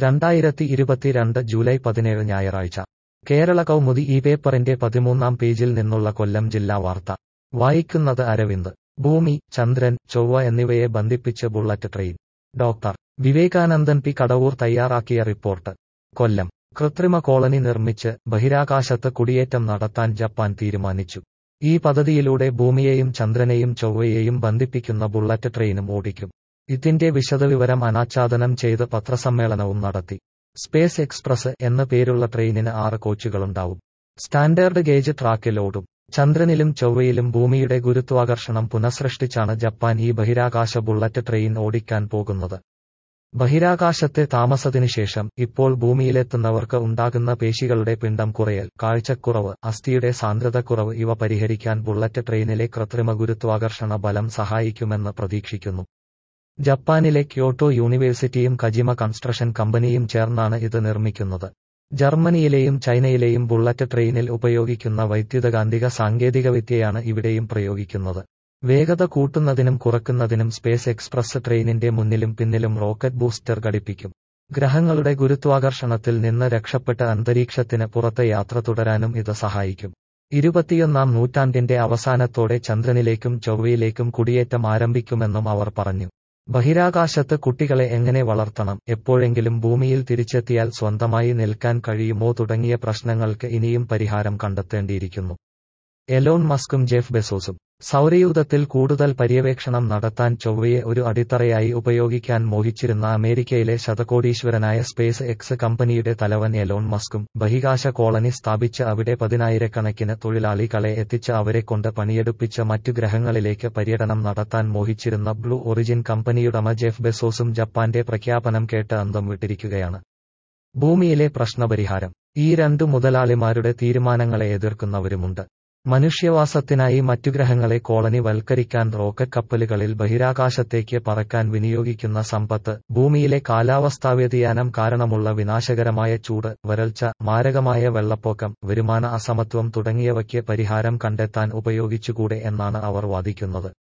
2022 July 17 ഞായറാഴ്ച കേരള കൗമുദി ഈ പേപ്പറിന്റെ 13-ാം പേജിൽ നിന്നുള്ള കൊല്ലം ജില്ലാ വാർത്ത വായിക്കുന്നത് അരവിന്ദ്. ഭൂമി, ചന്ദ്രൻ, ചൊവ്വ എന്നിവയെ ബന്ധിപ്പിച്ച് bullet train. Doctor Vivekanandan P. Kadavoor തയ്യാറാക്കിയ റിപ്പോർട്ട്. കൊല്ലം. കൃത്രിമ കോളനി നിർമ്മിച്ച് ബഹിരാകാശത്ത് കുടിയേറ്റം നടത്താൻ ജപ്പാൻ തീരുമാനിച്ചു. ഈ പദ്ധതിയിലൂടെ ഭൂമിയെയും ചന്ദ്രനെയും ചൊവ്വയെയും ബന്ധിപ്പിക്കുന്ന ബുള്ളറ്റ് ട്രെയിനും ഓടിക്കും. ഇതിന്റെ വിശദവിവരം അനാച്ഛാദനം ചെയ്ത് പത്രസമ്മേളനവും നടത്തി. സ്പേസ് എക്സ്പ്രസ് എന്ന് പേരുള്ള ട്രെയിനിന് 6 കോച്ചുകളുണ്ടാവും. സ്റ്റാൻഡേർഡ് ഗേജ് ട്രാക്കിൽ ഓടും. ചന്ദ്രനിലും ചൊവ്വയിലും ഭൂമിയുടെ ഗുരുത്വാകർഷണം പുനഃസൃഷ്ടിച്ചാണ് ജപ്പാൻ ഈ ബഹിരാകാശ ബുള്ളറ്റ് ട്രെയിൻ ഓടിക്കാൻ പോകുന്നത്. ബഹിരാകാശത്തെ താമസത്തിനുശേഷം ഇപ്പോൾ ഭൂമിയിലെത്തുന്നവർക്ക് ഉണ്ടാകുന്ന പേശികളുടെ പിണ്ഡം കുറയൽ, കാഴ്ചക്കുറവ്, അസ്ഥിയുടെ സാന്ദ്രതക്കുറവ് ഇവ പരിഹരിക്കാൻ ബുള്ളറ്റ് ട്രെയിനിലെ കൃത്രിമ ഗുരുത്വാകർഷണ ബലം സഹായിക്കുമെന്ന് പ്രതീക്ഷിക്കുന്നു. ജപ്പാനിലെ ക്യോട്ടോ യൂണിവേഴ്സിറ്റിയും കജിമ കൺസ്ട്രക്ഷൻ കമ്പനിയും ചേർന്നാണ് ഇത് നിർമ്മിക്കുന്നത്. ജർമ്മനിയിലെയും ചൈനയിലെയും ബുള്ളറ്റ് ട്രെയിനിൽ ഉപയോഗിക്കുന്ന വൈദ്യുതകാന്തിക സാങ്കേതികവിദ്യയാണ് ഇവിടെയും പ്രയോഗിക്കുന്നത്. വേഗത കൂട്ടുന്നതിനും കുറയ്ക്കുന്നതിനും സ്പേസ് എക്സ്പ്രസ് ട്രെയിനിന്റെ മുന്നിലും പിന്നിലും റോക്കറ്റ് ബൂസ്റ്റർ ഘടിപ്പിക്കും. ഗ്രഹങ്ങളുടെ ഗുരുത്വാകർഷണത്തിൽ നിന്ന് രക്ഷപ്പെട്ട് അന്തരീക്ഷത്തിന് പുറത്ത് യാത്ര തുടരാനും ഇത് സഹായിക്കും. 21-ാം നൂറ്റാണ്ടിന്റെ അവസാനത്തോടെ ചന്ദ്രനിലേക്കും ചൊവ്വയിലേക്കും കുടിയേറ്റം ആരംഭിക്കുമെന്നും അവർ പറഞ്ഞു. ബഹിരാകാശത്ത് കുട്ടികളെ എങ്ങനെ വളർത്തണം, എപ്പോഴെങ്കിലും ഭൂമിയിൽ തിരിച്ചെത്തിയാൽ സ്വന്തമായി നിൽക്കാൻ കഴിയുമോ തുടങ്ങിയ പ്രശ്നങ്ങൾക്ക് ഇനിയും പരിഹാരം കണ്ടെത്തേണ്ടിയിരിക്കുന്നു. Elon മസ്കും Jeff ബെസോസും. സൗരയൂഥത്തിൽ കൂടുതൽ പര്യവേക്ഷണം നടത്താൻ ചൊവ്വയെ ഒരു അടിത്തറയായി ഉപയോഗിക്കാൻ മോഹിച്ചിരുന്ന അമേരിക്കയിലെ ശതകോടീശ്വരനായ സ്പേസ് എക്സ് കമ്പനിയുടെ തലവൻ എലോൺ മസ്കും ബഹിരാകാശ കോളനി സ്ഥാപിച്ച് അവിടെ 10,000-കണക്കിന് തൊഴിലാളികളെ എത്തിച്ച് അവരെക്കൊണ്ട് പണിയെടുപ്പിച്ച് മറ്റു ഗ്രഹങ്ങളിലേക്ക് പര്യടനം നടത്താൻ മോഹിച്ചിരുന്ന ബ്ലൂ ഒറിജിൻ കമ്പനിയുടമ ജെഫ് ബെസോസും ജപ്പാന്റെ പ്രഖ്യാപനം കേട്ട് അന്തം വിട്ടിരിക്കുകയാണ്. ഭൂമിയിലെ പ്രശ്നപരിഹാരം. ഈ 2 മുതലാളിമാരുടെ തീരുമാനങ്ങളെ എതിർക്കുന്നവരുമുണ്ട്. മനുഷ്യവാസത്തിനായി മറ്റു ഗ്രഹങ്ങളെ കോളനി വൽക്കരിക്കാൻ റോക്കറ്റ് കപ്പലുകളിൽ ബഹിരാകാശത്തേക്ക് പറക്കാൻ വിനിയോഗിക്കുന്ന സമ്പത്ത്, ഭൂമിയിലെ കാലാവസ്ഥാവ്യതിയാനം കാരണമുള്ള വിനാശകരമായ ചൂട്, വരൾച്ച, മാരകമായ വെള്ളപ്പൊക്കം, വരുമാന അസമത്വം തുടങ്ങിയവയ്ക്ക് പരിഹാരം കണ്ടെത്താൻ ഉപയോഗിച്ചുകൂടെ എന്നാണ് അവർ വാദിക്കുന്നത്.